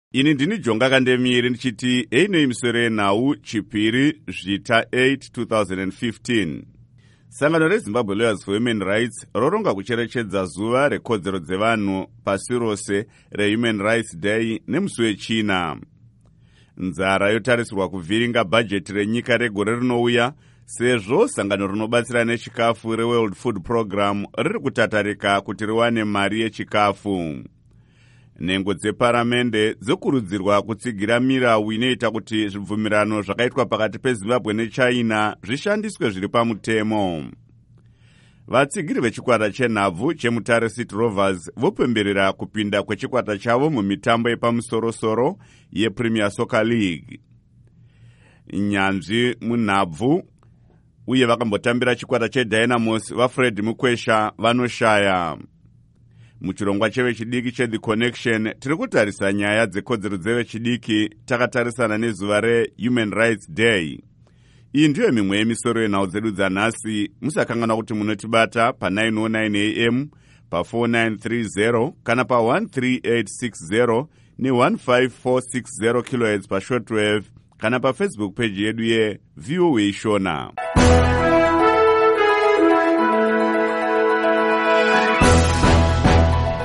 Ini ndini Jonga Kandemiri ndichiti einei misoro yenhau chipiri zvita 8 2015. Sangano reZimbabwe Lawyers for Human Rights roronga kucherechedza zuva rekodzero dzevanhu pasi rose reHuman Rights Day nemusi wechina. Nzara yotarisirwa kuvhiringa bhajeti renyika regore rinouya sezvo sangano rinobatsira nechikafu reWorld Food Program riri kutatarika kuti riwane mari yechikafu. Nhengo dzeparamende dzokurudzirwa kutsigira mirau inoita kuti zvibvumirano zvakaitwa pakati peZimbabwe neChina zvishandiswe zviri pamutemo. Vatsigiri vechikwata chenhabvu cheMutare City Rovers vopemberera kupinda kwechikwata chavo mumitambo yepamusoro-soro yePremier Soccer League. Nyanzvi munhabvu uye vakambotambira chikwata cheDynamos vaFred Mukwesha vanoshaya. Muchirongwa chevechidiki cheThe Connection tiri kutarisa nyaya dzekodzero dzevechidiki takatarisana nezuva reHuman Rights Day. Iyi ndiyo mimwe yemisoro yenhau dzedu dzanhasi. Musakanganwa kuti munotibata pa909 AM, pa4930 kana pa13860 ne15460 kHz pashortwave kana paFacebook page yedu yeVOA Shona.